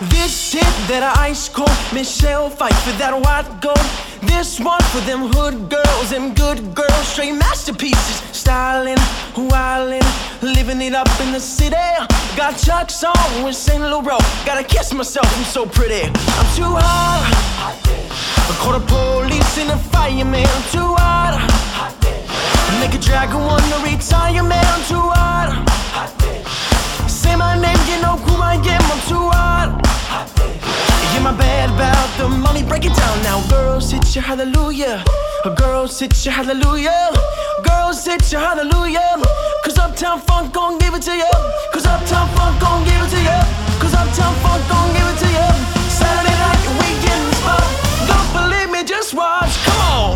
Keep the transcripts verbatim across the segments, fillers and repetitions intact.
This hit that ice cold Michelle fight for that white gold. This one for them hood girls, them good girls, straight masterpieces. Styling, wildin', living it up in the city. Got Chuck's on with Saint Laurent. Gotta kiss myself, I'm so pretty. I'm too hot. I call the police and the fireman. I'm too hot. Make a dragon wanna retire, man. I'm too hot. Say my name, you know who I am. I'm too hot. Yeah, my bad about the money, break it down now. Girls, hit your hallelujah. Girls, hit your hallelujah. Girls, hit your hallelujah. Cause Uptown Funk gon' give it to you. Cause Uptown Funk gon' give it to you. Cause Uptown Funk gon' give it to you. Saturday night, we get in the spot. Don't believe me, just watch. Come on.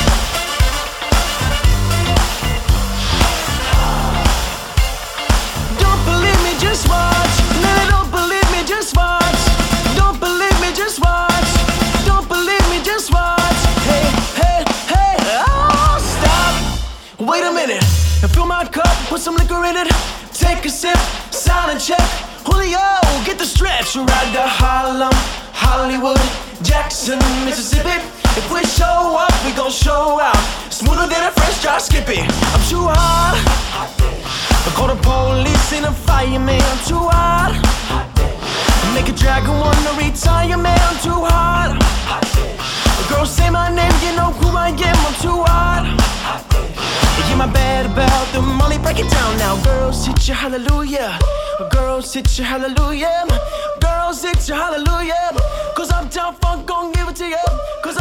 Don't believe me, just watch. No, don't believe me, just watch. Don't believe me, just watch. Don't believe me, just watch. Hey, hey, hey, oh, stop. Wait a minute. And fill my cup, put some liquor in it. Take a sip, sign and check. Julio, get the stretch. Ride to Harlem, Hollywood, Jackson, Mississippi. If we show up, we gon' show out. Smoother than a fresh drop Skippy. I'm too hot. I call the police and the fireman. I'm too hot. Make a dragon wanna retire, man. I'm too hot. Girls say my name, you know who I am. I'm too hot. Yeah, my bad about the money, break it down now. Girls, hit your hallelujah. Girls, hit your hallelujah. Girls, hit your hallelujah. Cause Uptown Funk gon' give it to you. Cause